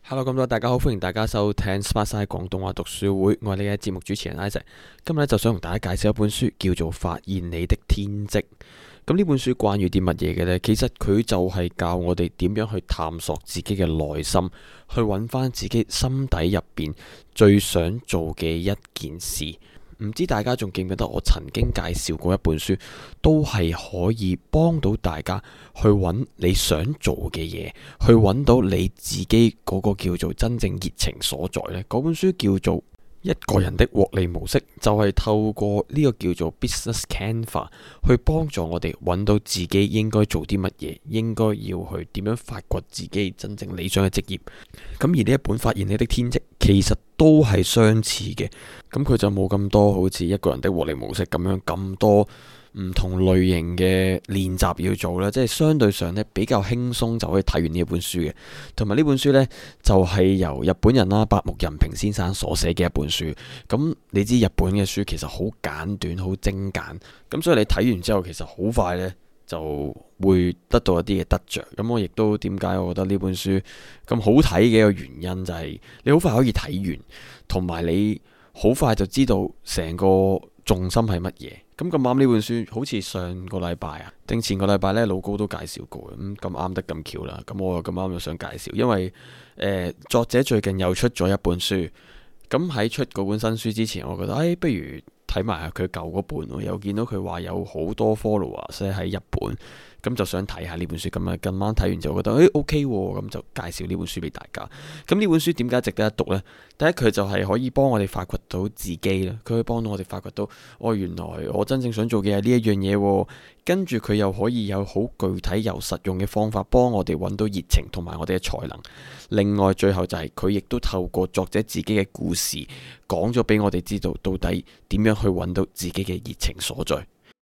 Hello，咁多位大家好，歡迎大家收聽 Smartside 廣東話讀書會，我係你嘅節目主持人 Isaac。今日就想同大家介紹一本書，叫做《發現你的天職》。咁呢本書關於啲乜嘢嘅呢？其實佢就係教我哋點樣去探索自己嘅內心，去揾翻自己心底入邊最想做嘅一件事。唔知大家仲記唔記得我曾經介紹過一本書，都係可以幫到大家去揾你想做嘅嘢，去揾到你自己嗰個叫做真正熱情所在呢。嗰本書叫做一個人的獲利模式，就係透過呢個叫做 Business Canva 去幫助我哋揾到自己應該做啲乜嘢，應該要去點樣發掘自己真正理想嘅職業。咁而呢一本發現你的天職其實都係相似嘅，咁佢就冇咁多好似一個人的獲利模式咁樣咁多唔同類型嘅練習要做啦，即係相對上呢比較輕鬆就可以睇完呢一本書嘅。同埋呢本書呢，就係由日本人八木仁平先生所寫嘅一本書。咁你知日本嘅書其實好簡短好精簡，咁所以你睇完之後其實好快呢就會得到一啲嘅得着。咁我亦都點解我覺得呢本書咁好睇嘅一個原因就係你好快可以睇完，同埋你好快就知道成個重心係乜嘢。咁啱呢本書好似上個禮拜定前個禮拜呢，老高都介紹過，咁啱得咁巧啦。咁我又咁啱又想介紹，因為作者最近又出咗一本書。咁喺出嗰本新書之前，我覺得不如睇埋下佢舊嗰本，又見到佢話有好多 followers 喺日本，咁就想睇下呢本書。咁啊，今晚睇完就覺得OK 喎，咁就介紹呢本書俾大家。咁呢本書點解值得一讀呢？第一，佢就係可以幫我哋發掘到自己啦，佢可以幫到我哋發掘到原來我真正想做嘅係呢一樣嘢。跟住佢又可以有好具體又實用嘅方法，幫我哋揾到熱情同埋我哋嘅才能。另外最後就係佢亦都透過作者自己嘅故事，講咗俾我哋知道到底點樣去揾到自己嘅熱情所在。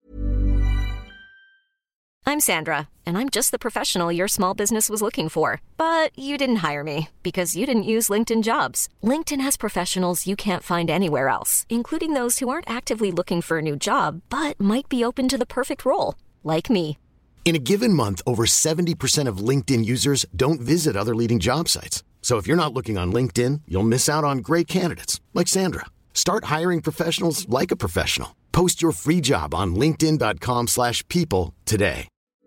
I'm Sandra, and I'm just the professional your small business was looking for. But you didn't hire me because you didn't use LinkedIn Jobs. LinkedIn has professionals you can't find anywhere else, including those who aren't actively looking for a new job, but might be open to the perfect role, like me. In a given month, over 70% of LinkedIn users don't visit other leading job sites. So if you're not looking on LinkedIn, you'll miss out on great candidates like Sandra. Start hiring professionals like a professional. Post your free job on linkedin.com/people today.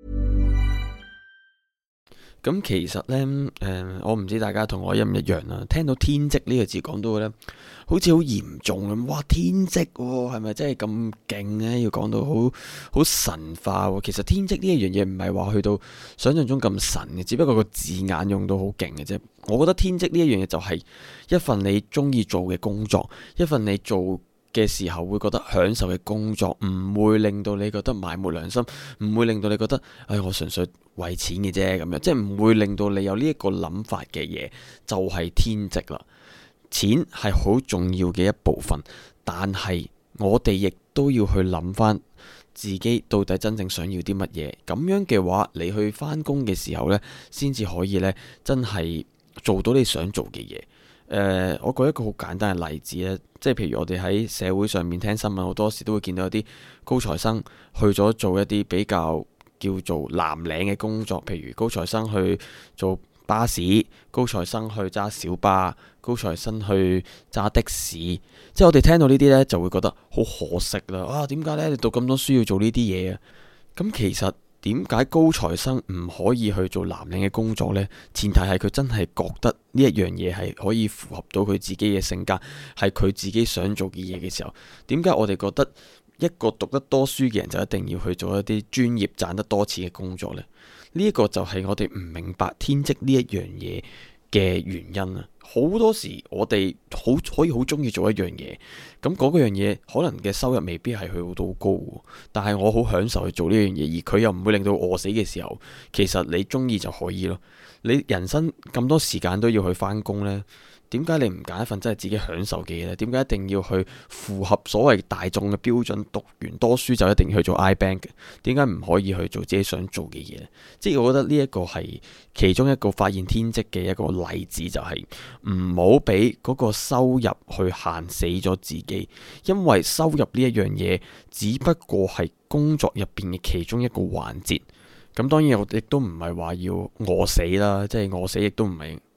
咁其實呢，我唔知大家同我一唔一樣啦。聽到天職呢個字講到呢，好似好嚴重咁。哇，天職係咪真係咁勁呢？要講到好神化喎。其實天職呢一樣嘢唔係話去到想象中咁神嘅，只不過個字眼用到好勁嘅啫。我覺得天職呢一樣嘢就係一份你中意做嘅工作，一份你做嘅時候會覺得享受嘅工作，唔會令到你覺得埋沒良心，唔會令到你覺得我純粹為錢嘅啫咁樣，即係唔會令到你有呢一個諗法嘅嘢，就係天職啦。錢係好重要嘅一部分，但係我哋亦都要去諗翻自己到底真正想要啲乜嘢。咁樣嘅話，你去翻工嘅時候呢，先至可以呢真係做到你想做嘅嘢。我舉一個好簡單嘅例子咧，即係譬如我哋喺社會上面聽新聞，好多時都會見到有啲高材生去咗做一啲比較叫做藍領嘅工作，譬如高材生去做巴士，高材生去揸小巴，高材生去揸的士。即係我哋聽到呢啲呢，就會覺得好可惜啦。點解呢？你讀咁多書要做呢啲嘢啊？咁其實點解高材生唔可以去做藍領嘅工作呢？前提係佢真係覺得呢一樣嘢係可以符合到佢自己嘅性格，係佢自己想做嘅嘢嘅時候，點解我哋覺得一個讀得多書嘅人就一定要去做一啲專業賺得多錢嘅工作呢？呢一個就係我哋唔明白天職呢一樣嘢嘅原因啊！好多時我哋可以好中意做一樣嘢，咁嗰樣嘢可能嘅收入未必係去到高，但係我好享受去做呢樣嘢，而佢又唔會令到餓死嘅時候，其實你中意就可以咯。你人生咁多時間都要去返工呢？點解你唔揀一份真係自己享受嘅嘢呢？點解一定要去符合所謂大眾嘅標準？讀完多書就一定要去做 iBank？點解唔可以去做自己想做嘅嘢呢？即係我覺得呢一個係其中一個發現天職嘅一個例子，就係唔好俾嗰個收入去限死咗自己，因為收入呢一樣嘢只不過係工作入邊嘅其中一個環節。咁當然我亦都唔係話要餓死啦，即係餓死亦都唔係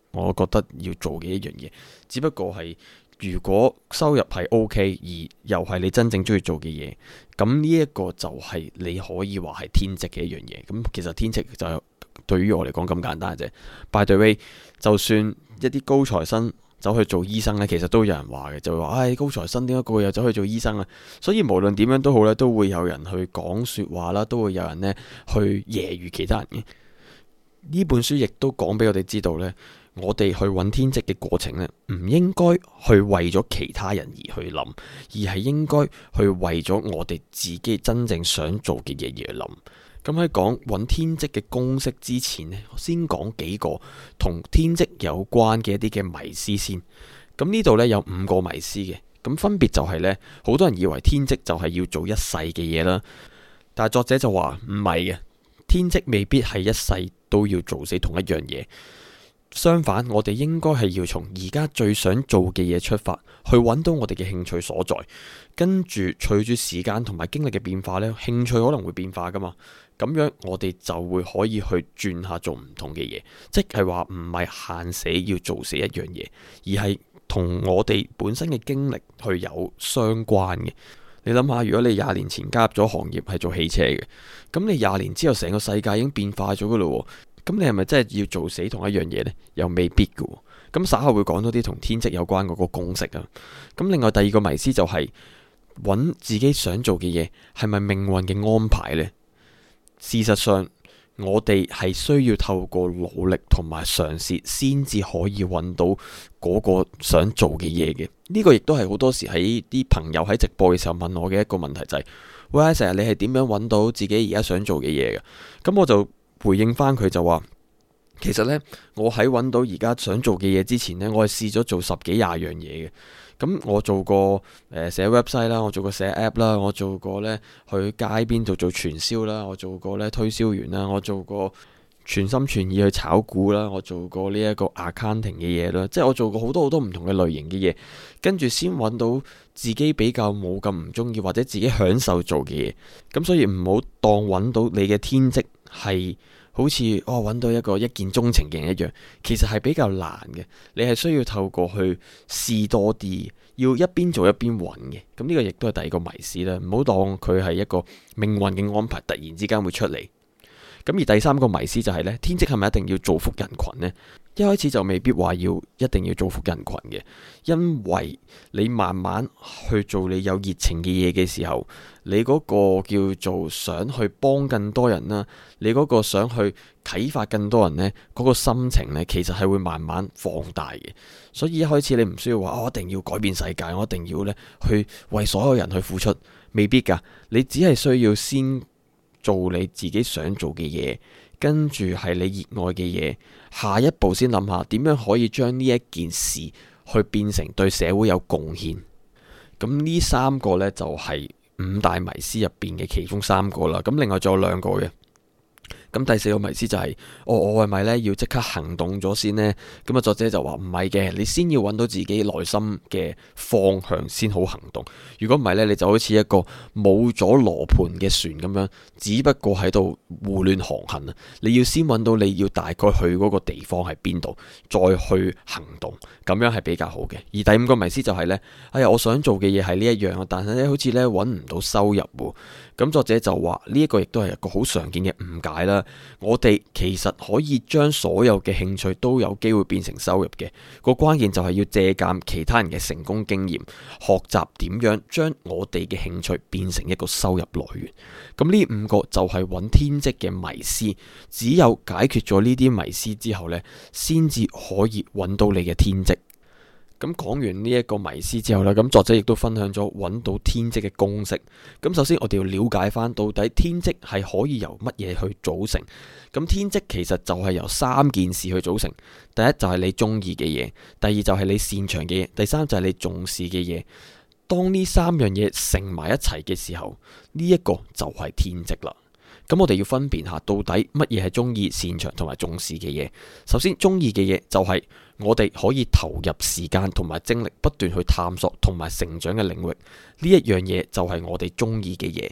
我覺得要做嘅一樣嘢，只不過係如果收入係 OK， 而又係你真正中意做嘅嘢，咁呢一個就係你可以話係天職嘅一樣嘢。咁其實天職就對於我嚟講咁簡單啫。By the way， 就算一啲高材生走去做醫生呢，其實都有人話嘅，就會話高材生點解個個又走去做醫生啊？所以無論點樣都好呢，都會有人去講說話啦，都會有人呢去揶揄其他人嘅。呢本書亦都講俾我哋知道呢，我哋去揾天職嘅過程呢，唔應該去為咗其他人而去諗，而係應該去為咗我哋自己真正想做嘅嘢而去諗。咁喺講揾天職嘅公式之前呢，我先講幾個同天職有關嘅一啲嘅迷思先。咁呢度呢，有5個迷思嘅，咁分別就係呢，好多人以為天職就係要做一世嘅嘢啦，但係作者就話唔係嘅，天職未必係一世都要做死同一樣嘢。相反，我哋應該係要從而家最想做嘅嘢出發，去揾到我哋嘅興趣所在。跟住隨住時間同埋經歷嘅變化呢，興趣可能會變化噶嘛。咁樣我哋就會可以去轉下做唔同嘅嘢，即係話唔係限死要做死一樣嘢，而係同我哋本身嘅經歷去有相關嘅。你諗下，如果你20年前加入咗行業係做汽車嘅，咁你20年之後成個世界已經變化咗噶啦，咁你係咪真係要做死同一樣嘢呢？又未必噶。咁稍後會講多啲同天職有關嗰個公式啊。咁另外第二個迷思就係揾自己想做嘅嘢係咪命運嘅安排呢？事實上，我哋係需要透過努力同埋嘗試，先至可以揾到嗰個想做嘅嘢嘅。呢個亦都係好多時喺啲朋友喺直播嘅時候問我嘅一個問題，就係喂，成日你係點樣揾到自己而家想做嘅嘢嘅？咁我就回應翻佢就話，其實呢，我喺揾到而家想做嘅嘢之前呢，我係試咗做10幾20樣嘢嘅。咁我做過寫 website 啦，我做過寫 app 啦，我做過呢去街邊度做傳銷啦，我做過呢推銷員啦，我做過全心全意去炒股啦，我做過呢一個 accounting 嘅嘢啦，即係我做過好多好多唔同嘅類型嘅嘢，跟住先揾到自己比較冇咁唔中意或者自己享受做嘅嘢。咁所以唔好當揾到你嘅天職係好似揾到一個一見鍾情嘅人一樣，其實係比較難嘅。你係需要透過去試多啲，要一邊做一邊揾嘅。咁呢個亦都係第二個迷思啦，唔好當佢係一個命運嘅安排，突然之間會出嚟。咁而第三個迷思就係呢，天職係咪一定要造福人群呢？一開始就未必話一定要造福人群嘅，因為你慢慢去做你有熱情嘅嘢嘅時候，你嗰個叫做想去幫更多人啦，你嗰個想去啟發更多人呢，嗰個心情呢，其實係會慢慢放大嘅。所以一開始你唔需要話我一定要改變世界，我一定要呢去為所有人去付出，未必噶。你只係需要先做你自己想做嘅嘢，跟住係你熱愛嘅嘢，下一步先諗下點樣可以將呢一件事去變成對社會有貢獻。咁呢3個呢，就係5大迷思入邊嘅其中3個啦。咁另外仲有2個嘅。咁第4個迷思就係我係咪呢要即刻行動咗先呢？咁啊作者就話唔係嘅，你先要揾到自己內心嘅方向先好行動。如果唔係呢，你就好似一個冇咗羅盤嘅船咁樣，只不過喺度胡亂航行啊！你要先揾到你要大概去嗰個地方喺邊度，再去行動，咁樣係比較好嘅。而第5個迷思就係呢：哎呀，我想做嘅嘢係呢一樣啊，但係呢好似呢揾唔到收入喎。咁作者就話呢一個亦都係一個好常見嘅誤解啦。我哋其實可以將所有嘅興趣都有機會變成收入嘅，個關鍵就係要借鑒其他人嘅成功經驗，學習點樣將我哋嘅興趣變成一個收入來源。咁呢5個就係揾天職嘅迷思，只有解決咗呢啲迷思之後呢，先至可以揾到你嘅天職。咁講完呢一個迷思之後呢，咁作者亦都分享咗揾到天職嘅公式。咁首先我哋要了解翻到底天職係可以由乜嘢去組成。咁天職其實就係由3件事去組成。第一就係你中意嘅嘢，第二就係你擅長嘅嘢，第三就係你重視嘅嘢。當呢3樣嘢乘埋一齊嘅時候，呢一個就係天職啦。咁我哋要分辨下到底乜嘢係中意、擅長同埋重視嘅嘢。首先，中意嘅嘢就係我哋可以投入時間同埋精力，不斷去探索同埋成長嘅領域。呢一樣嘢就係我哋中意嘅嘢。而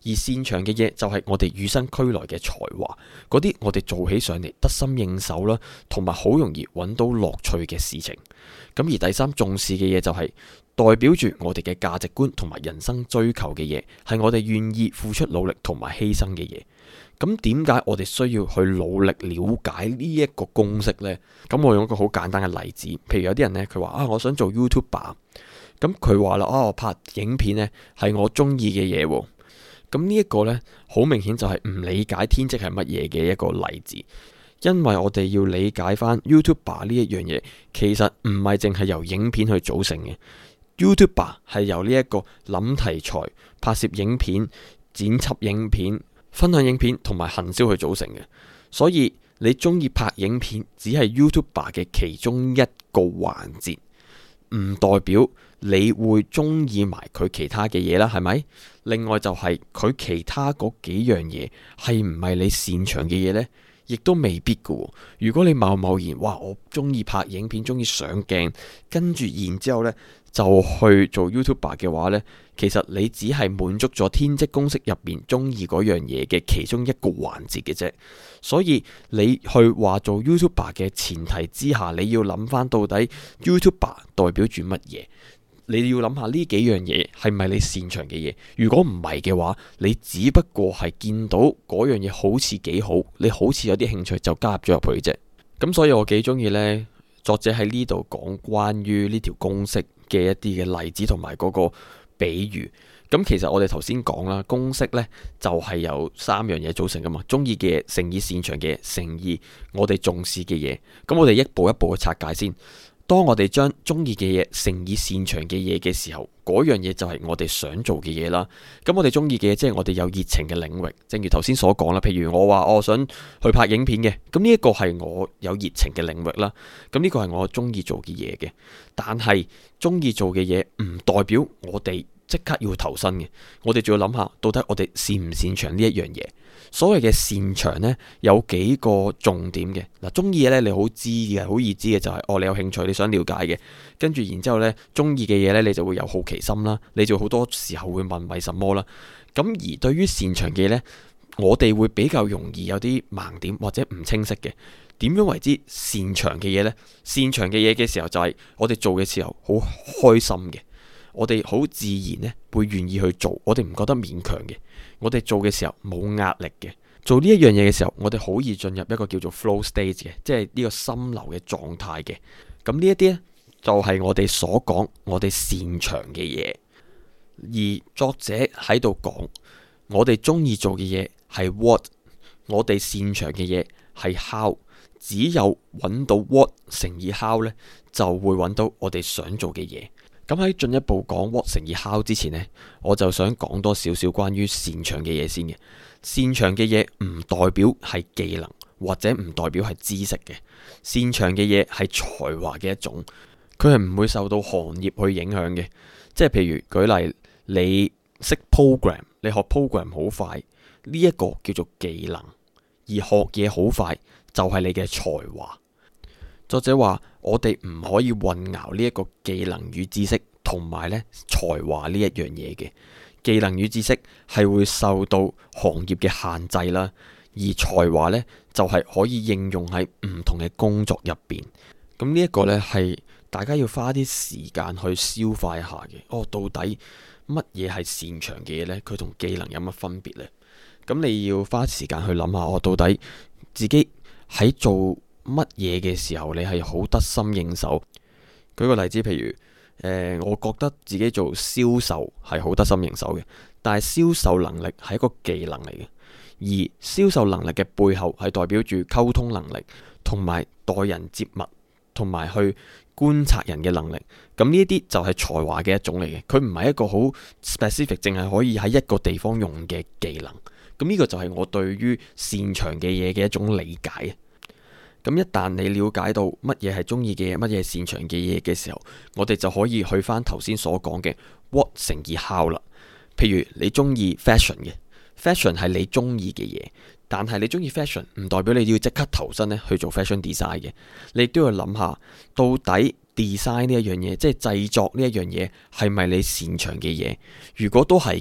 而擅長嘅嘢就係我哋與生俱來嘅才華，嗰啲我哋做起上嚟得心應手啦，同埋好容易揾到樂趣嘅事情。咁而第三，重視嘅嘢就係代表住我哋嘅價值觀同埋人生追求嘅嘢，係我哋願意付出努力同埋犧牲嘅嘢。咁點解我哋需要去努力了解呢一個公式呢？咁我用一個好簡單嘅例子，譬如有啲人呢，佢話我想做 YouTuber， 咁佢話啦，我拍影片呢係我中意嘅嘢喎。咁呢一個呢，好明顯就係唔理解天職係乜嘢嘅一個例子，因為我哋要理解翻 YouTuber 呢一樣嘢，其實唔係淨係由影片去組成嘅。YouTuber 係由呢一個諗題材、拍攝影片、剪輯影片、分享影片同埋行銷去組成嘅。所以你中意拍影片只係 YouTuber 嘅其中一個環節，唔代表你會中意埋佢其他嘅嘢啦，係咪？另外就係佢其他嗰幾樣嘢係唔係你擅長嘅嘢呢？亦都未必㗎。如果你貿然我中意拍影片，中意上鏡，跟住然之後呢就去做 YouTuber 嘅話呢，其實你只係滿足咗天職公式入邊中意嗰樣嘢嘅其中一個環節嘅啫。所以你去話做 YouTuber 嘅前提之下，你要諗翻到底 YouTuber 代表住乜嘢？你要諗下呢幾樣嘢係咪你擅長嘅嘢？如果唔係嘅話，你只不過係見到嗰樣嘢好似幾好，你好似有啲興趣就加入咗入去啫。咁所以我幾中意呢作者喺呢度講關於呢條公式嘅一啲嘅例子同埋嗰個比喻。咁其實我哋頭先講啦，公式呢就係由三樣嘢組成噶嘛，中意嘅嘢乘以擅長嘅嘢乘以我哋重視嘅嘢。咁我哋一步一步去拆解先。當我哋將中意嘅嘢乘以擅長嘅嘢嘅時候，嗰樣嘢就係我哋想做嘅嘢啦。咁我哋中意嘅嘢即係我哋有熱情嘅領域，正如頭先所講啦。譬如我話我想去拍影片嘅，咁呢一個係我有熱情嘅領域啦。咁呢個係我中意做嘅嘢嘅。但係中意做嘅嘢唔代表我哋即刻要投身嘅。我哋仲要諗下，到底我哋擅唔擅長呢一樣嘢？所謂嘅擅長呢，有幾個重點嘅。嗱，中意嘅呢，你好知嘅，好易知嘅就係你有興趣，你想了解嘅，跟住然之後呢，中意嘅嘢呢，你就會有好奇心啦，你就好多時候會問為什麼啦。咁而對於擅長嘅嘢呢，我哋會比較容易有啲盲點或者唔清晰嘅。點樣為之擅長嘅嘢呢？擅長嘅嘢嘅時候就係我哋做嘅時候好開心嘅，我哋好自然呢會願意去做，我哋唔覺得勉強嘅。我哋做嘅時候冇壓力嘅，做呢一樣嘢嘅時候，我哋好易進入一個叫做 flow state 嘅，即係呢個心流嘅狀態嘅。咁呢一啲呢，就係我哋所講我哋擅長嘅嘢。而作者喺度講，我哋中意做嘅嘢係 what， 我哋擅長嘅嘢係 how。只有揾到 what 乘以 how 呢，就會揾到我哋想做嘅嘢。咁喺進一步講 what 乘以 how 之前呢，我就想講多少少關於擅長嘅嘢先嘅。擅長嘅嘢唔代表係技能，或者唔代表係知識嘅。擅長嘅嘢係才華嘅一種，佢係唔會受到行業去影響嘅。即係譬如舉例，你識 program， 你學 program 好快，呢一個叫做技能；而學嘢好快就係你嘅才華。作者話我哋唔可以混淆呢一個技能與知識同埋呢才華呢一樣嘢嘅。技能與知識係會受到行業嘅限制啦，而才華呢就係可以應用喺唔同嘅工作入邊。咁呢一個呢係大家要花啲時間去消化一下嘅。到底乜嘢係擅長嘅嘢呢？佢同技能有乜分別呢？咁你要花時間去諗下，到底自己喺做乜嘢嘅時候，你係好得心應手。舉個例子，譬如我覺得自己做銷售係好得心應手嘅，但係銷售能力係一個技能嚟嘅，而銷售能力嘅背後係代表住溝通能力，同埋待人接物，同埋去觀察人嘅能力。咁呢一啲就係才華嘅一種嚟嘅，佢唔係一個好 specific， 淨係可以喺一個地方用嘅技能。咁呢個就係我對於擅長嘅嘢嘅一種理解。咁一旦你了解到乜嘢係中意嘅嘢，乜嘢係擅長嘅嘢嘅時候，我哋就可以去翻頭先所講嘅 what 乘以 how 啦。譬如你中意 fashion 嘅，fashion 係你中意嘅嘢，但係你中意 fashion 唔代表你要即刻投身咧去做 fashion design 嘅。你都要諗下，到底 design 呢一樣嘢，即係製作呢一樣嘢，係咪你擅長嘅嘢？如果都係嘅，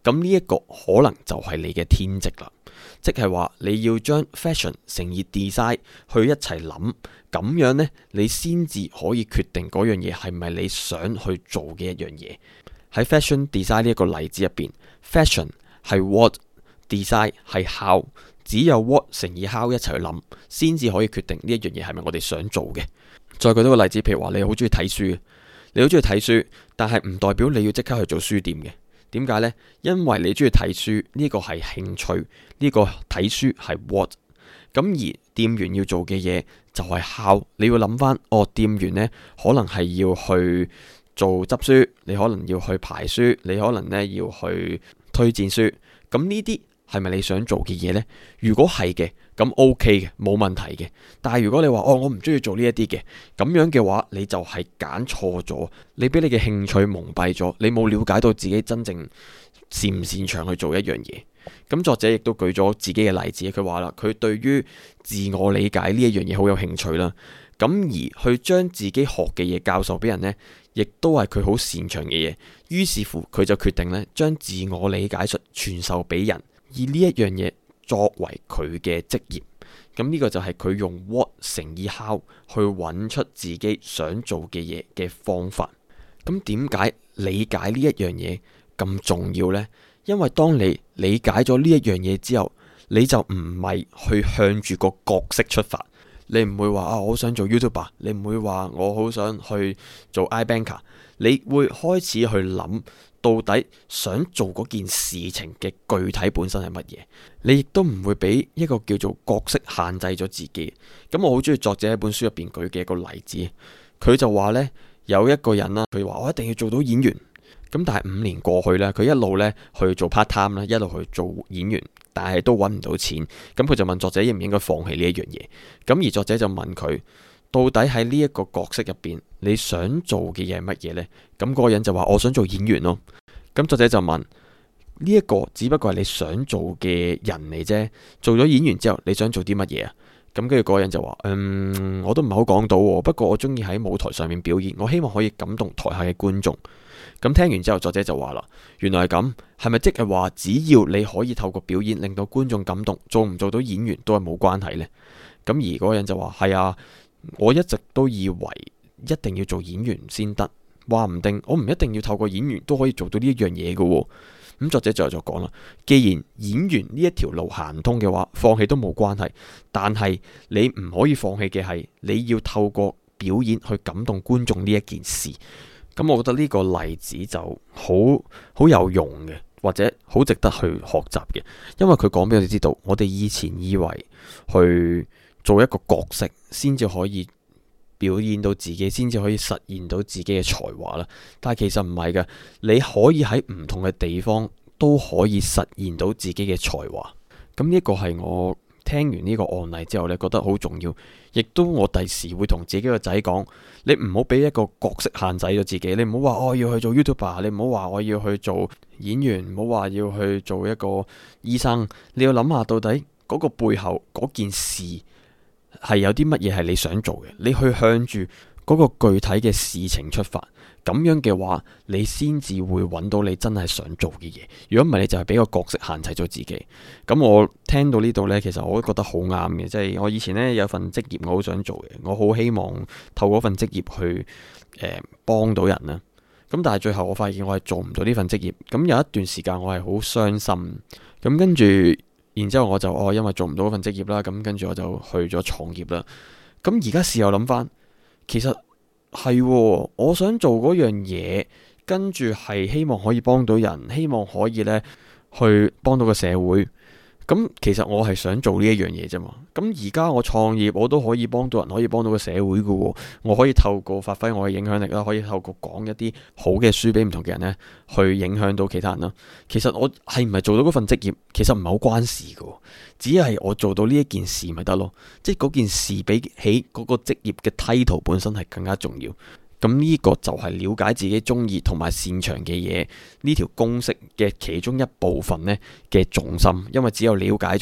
咁呢一個可能就係你嘅天職啦。即係話你要將 fashion 乘以 design 去一齊諗，咁樣呢，你先至可以決定嗰樣嘢係咪你想去做嘅一樣嘢。喺 fashion design 呢一個例子入邊，fashion 係 what，design 係 how，只有 what 乘以 how 一齊去諗，先至可以決定呢一樣嘢係咪我哋想做嘅。再舉多個例子，譬如話你好中意睇書，你好中意睇書，但係唔代表你要即刻去做書店嘅。點解呢？因為你中意睇書呢個係興趣，呢個睇書係 what， 咁而店員要做嘅嘢就係 how。你要諗翻，店員呢可能係要去做執書，你可能要去排書，你可能呢要去推薦書。咁呢啲係咪你想做嘅嘢呢？如果係嘅，咁 OK 嘅，冇問題嘅。但係如果你話我唔中意做呢一啲嘅，咁樣嘅話，你就係揀錯咗，你俾你嘅興趣蒙蔽咗，你冇了解到自己真正擅唔擅長去做一樣嘢。咁作者亦都舉咗自己嘅例子，佢話啦，佢對於自我理解呢一樣嘢好有興趣啦。咁而去將自己學嘅嘢教授俾人呢，亦都係佢好擅長嘅嘢。於是乎，佢就決定呢，將自我理解術傳授俾人，以呢一樣嘢作為佢嘅職業。咁呢個就係佢用 what 乘以 how 去揾出自己想做嘅嘢嘅方法。咁點解理解呢一樣嘢咁重要呢？因為當你理解咗呢一樣嘢之後，你就唔係去向住個角色出發。你唔會話我好想做 YouTuber， 你唔會話我好想去做 iBanker， 你會開始去諗到底想做嗰件事情嘅具體本身係乜嘢。你亦都唔會俾一個叫做角色限制咗自己。咁我好中意作者喺本書入邊舉嘅一個例子，佢就話呢，有一個人啦，佢話我一定要做到演員。咁但係5年過去呢，佢一路呢去做 part time 啦，一路去做演員，但係都揾唔到錢。咁佢就問作者應唔應該放棄呢一樣嘢。咁而作者就問佢，到底喺呢一個角色入邊，你想做嘅嘢係乜嘢呢？咁嗰個人就話我想做演員咯。咁作者就問，呢一個只不過係你想做嘅人嚟啫，做咗演員之後，你想做啲乜嘢啊？咁跟住嗰個人就話，我都唔係好講到喎，不過我中意喺舞台上面表演，我希望可以感動台下嘅觀眾。咁聽完之後，作者就話啦，原來係咁，係咪即係話只要你可以透過表演令到觀眾感動，做唔做到演員都係冇關係呢？咁而嗰個人就話，係啊，我一直都以為一定要做演員先得，話唔定我唔一定要透過演員都可以做到呢一樣嘢嘅喎。咁作者最後就講啦，既然演員呢一條路行唔通嘅話，放棄都冇關係，但係你唔可以放棄嘅係你要透過表演去感動觀眾呢一件事。咁我覺得呢個例子就好有用嘅，或者好值得去學習嘅，因為佢講俾我哋知道，我哋以前以為去做一個角色先至可以表現到自己，先至可以實現到自己嘅才華啦。但係其實唔係嘅，你可以喺唔同嘅地方都可以實現到自己嘅才華。咁呢個係我聽完呢個案例之後呢，覺得好重要，亦都我第時會同自己個仔講，你唔好俾一個角色限制咗自己，你唔好話我要去做 YouTuber， 你唔好話我要去做演員，唔好話要去做一個醫生，你要諗下到底嗰個背後嗰件事係有啲乜嘢係你想做嘅，你去向住嗰個具體嘅事情出發，咁樣嘅話，你先至會揾到你真係想做嘅嘢。如果唔係，你就係俾個角色限制咗自己。咁我聽到呢度呢，其實我都覺得好啱嘅，即係我以前呢有份職業我好想做嘅，我好希望透過份職業去幫到人啦。咁但係最後我發現我係做唔到呢份職業。咁有一段時間我係好傷心。咁跟住，然之後我就因為做唔到嗰份職業啦，咁跟住我就去咗創業啦。咁而家事後諗翻，其實係我想做嗰樣嘢，跟住係希望可以幫到人，希望可以呢去幫到個社會。咁其實我係想做呢一樣嘢啫嘛。咁而家我創業，我都可以幫到人，可以幫到個社會噶。我可以透過發揮我嘅影響力啦，可以透過講一啲好嘅書俾唔同嘅人呢，去影響到其他人啦。其實我係唔係做到嗰份職業，其實唔係好關事噶，只係我做到呢一件事咪得咯。即係嗰件事比起嗰個職業嘅 title 本身係更加重要。咁呢個就係了解自己中意同埋擅長嘅嘢，呢條公式嘅其中一部分呢嘅重心。因為只有了解咗你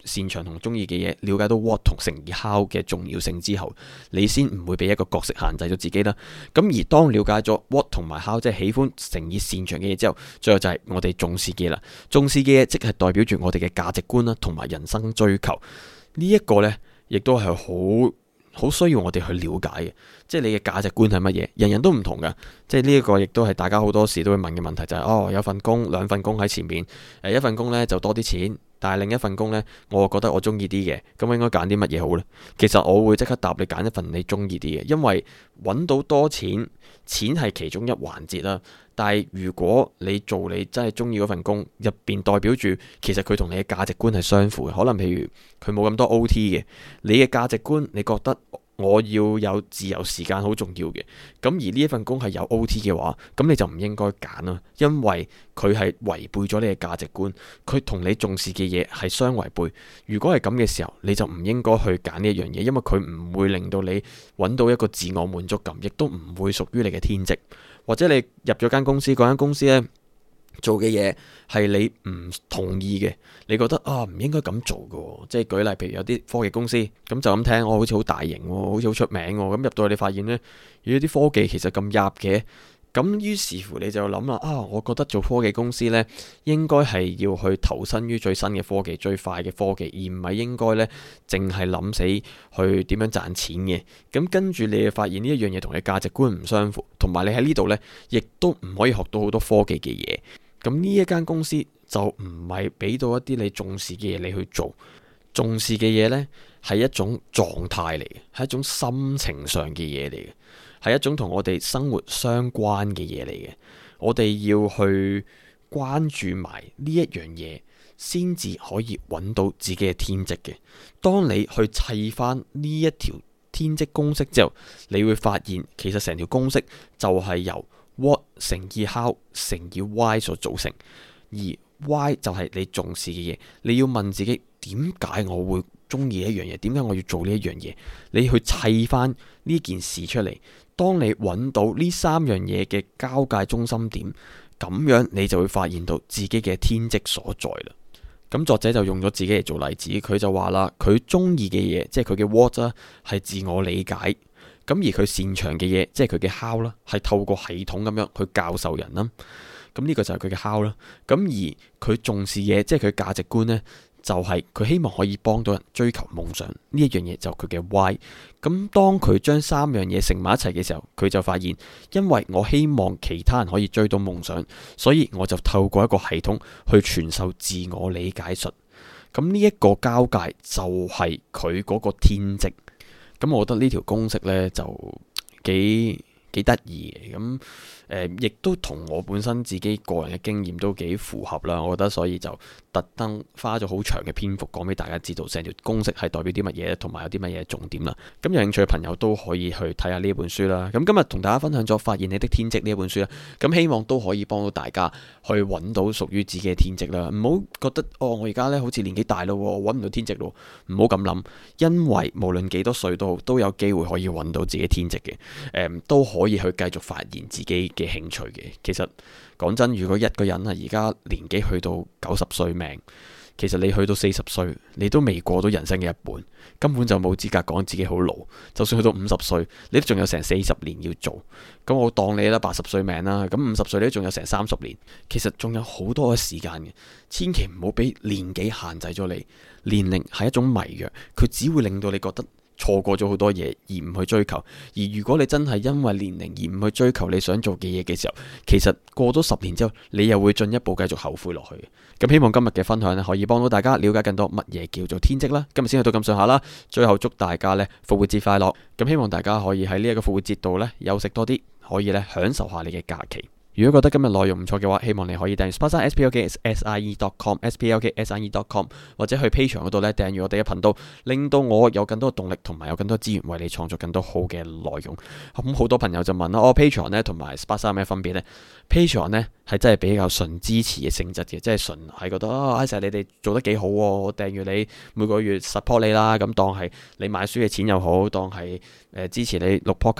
擅長同中意嘅嘢，了解到 what 同乘以 how 嘅重要性之後，你先唔會俾一個角色限制咗自己啦。咁而當了解咗 what 同埋 how， 即係喜歡乘以擅長嘅嘢之後，最後就係我哋重視嘅嘢啦。重視嘅嘢即係代表住我哋嘅價值觀啦，同埋人生追求。呢一個呢，亦都係好需要我哋去了解嘅。即係你嘅價值觀係乜嘢？人人都唔同㗎。即係呢一個亦都係大家好多時都會問嘅問題，就係有份工，兩份工喺前面，一份工呢就多啲錢，但係另一份工呢，我覺得我中意啲嘅，咁我應該揀啲乜嘢好呢？其實我會即刻答你，揀一份你中意啲嘅，因為揾到多錢，錢係其中一環節啦。但係如果你做你真係中意嗰份工，入邊代表住其實佢同你嘅價值觀係相符嘅。可能譬如佢冇咁多 OT 嘅，你嘅價值觀你覺得我要有自由時間好重要嘅，咁而呢一份工係有 OT 嘅話，咁你就唔應該揀啦，因為佢係違背咗你嘅價值觀，佢同你重視嘅嘢係相違背。如果係咁嘅時候，你就唔應該去揀呢一樣嘢，因為佢唔會令到你揾到一個自我滿足感，亦都唔會屬於你嘅天職。或者你入咗間公司，嗰間公司呢，做嘅嘢係你唔同意嘅，你覺得唔應該咁做嘅，即係舉例，譬如有啲科技公司咁就咁聽，好似好大型，好似好出名，咁入到去你發現呢，有啲科技其實咁入嘅，咁於是乎你就諗啦，我覺得做科技公司呢，應該係要去投身於最新嘅科技、最快嘅科技，而唔係應該呢，淨係諗死去點樣賺錢嘅。咁跟住你就發現呢一樣嘢同你價值觀唔相符，同埋你喺呢度呢，亦都唔可以學到好多科技嘅嘢。咁呢一間公司就唔係俾到一啲你重視嘅嘢你去做，重視嘅嘢呢，係一種狀態嚟嘅，係一種心情上嘅嘢嚟嘅，係一種同我哋生活相關嘅嘢嚟嘅。我哋要去關注埋呢一樣嘢，先至可以揾到自己嘅天職嘅。當你去砌翻呢一條天職公式之後，你會發現其實成條公式就係由what 乘以 how 乘以 why 所組成，而 why 就係你重視嘅嘢。你要問自己點解我會中意一樣嘢，點解我要做呢一樣嘢？你去砌翻呢件事出嚟。當你揾到呢三樣嘢嘅交界中心點，咁樣你就會發現到自己嘅天職所在啦。咁作者就用咗自己嚟做例子，佢就話啦，佢中意嘅嘢，即係佢嘅 what 啦，係自我理解。咁而佢擅長嘅嘢，即係佢嘅 how 啦，係透過系統咁樣去教授人啦。咁呢個就係佢嘅 how 啦。咁而佢重視嘢，即係佢價值觀呢，就係佢希望可以幫到人追求夢想。呢一樣嘢就係佢嘅 why。咁當佢將三樣嘢乘埋一齊嘅時候，佢就發現，因為我希望其他人可以追到夢想，所以我就透過一個系統去傳授自我理解術。咁呢一個交界就係佢嗰個天職。咁我覺得呢條公式呢，就幾得意嘅，咁亦都同我本身自己個人嘅經驗都幾符合啦。我覺得所以就特登花咗好長嘅篇幅講俾大家知道，成條公式係代表啲乜嘢，同埋有啲乜嘢重點啦。咁有興趣嘅朋友都可以去睇下呢本書啦。咁今日同大家分享咗《發現你的天職》呢一本書啦。咁希望都可以幫到大家去揾到屬於自己嘅天職啦。唔好覺得我而家呢好似年紀大咯，我揾唔到天職咯。唔好咁諗，因為無論幾多歲都好，都有機會可以揾到自己天職嘅。都可以去繼續發現自己嘅興趣嘅。其實講真，如果一個人啊而家年紀去到90歲命，其實你去到40歲，你都未過到人生嘅一半，根本就冇資格講自己好老。就算去到50歲，你都仲有成40年要做。咁我當你啦80歲命啦，咁50歲你都仲有成30年，其實仲有好多嘅時間嘅。千祈唔好俾年紀限制咗你。年齡係一種迷藥，佢只會令到你覺得錯過咗好多嘢而唔去追求。而如果你真係因為年齡而唔去追求你想做嘅嘢嘅時候，其實過咗10年之後，你又會進一步繼續後悔落去。咁希望今日嘅分享可以幫到大家了解更多乜嘢叫做天職啦。今日先去到咁上下啦，最後祝大家呢復活節快樂。咁希望大家可以喺呢一個復活節度呢休息多啲，可以呢享受下你嘅假期。如果覺得今日內容唔錯嘅話，希望你可以訂閱 Sparksine SPLKSIE.com SPLKSIE.com 或者去 Patreon 嗰度咧訂閱我哋嘅頻道，令到我有更多嘅動力同埋有更多資源為你創作更多好嘅內容。咁好多朋友就問啦，Patreon 咧同埋 Sparksine 有咩分別呢？ Patreon 咧係真係比較純支持嘅性質嘅，即係純係覺得Isaac 你哋做得幾好，我訂閱你每個月 support 你啦，咁當係你買書嘅錢又好，當係支持你錄 podcast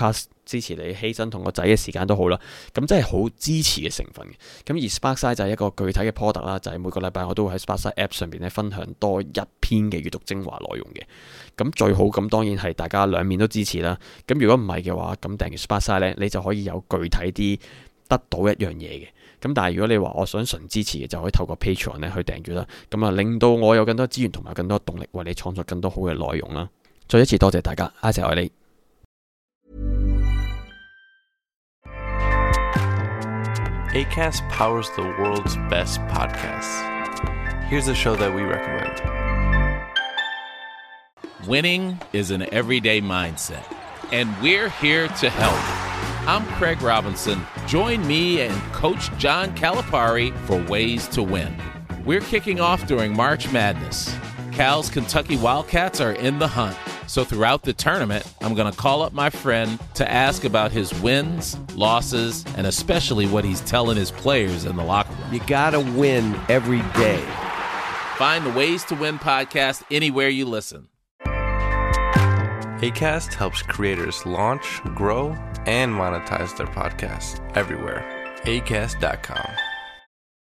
支持你犧牲同個仔嘅時間都好啦，咁真係好支持嘅成分嘅。咁而 Sparkside 就係一個具體嘅 product 啦，就係每個禮拜我都會喺 Sparkside App 上邊咧分享多一篇嘅閱讀精華內容嘅。咁最好咁當然係大家兩面都支持啦。咁如果唔係嘅話，咁訂閱 Sparkside 咧，你就可以有具體啲得到一樣嘢嘅。咁但係如果你話我想純支持嘅，就可以透過 Patreon 咧去訂閱啦。咁啊，令到我有更多資源同埋更多動力為你創作更多好嘅內容啦。再一次多謝大家，阿謝愛你。 Acast powers the world's best podcasts. Here's a show that we recommend. Winning is an everyday mindset, and we're here to help. I'm Craig Robinson. Join me and Coach John Calipari for Ways to Win. We're kicking off during March Madness. Cal's Kentucky Wildcats are in the hunt. So throughout the tournament, I'm going to call up my friend to ask about his wins, losses, and especially what he's telling his players in the locker room. You gotta win every day. Find the Ways to Win podcast anywhere you listen. Acast helps creators launch, grow, and monetize their podcasts everywhere. Acast.com.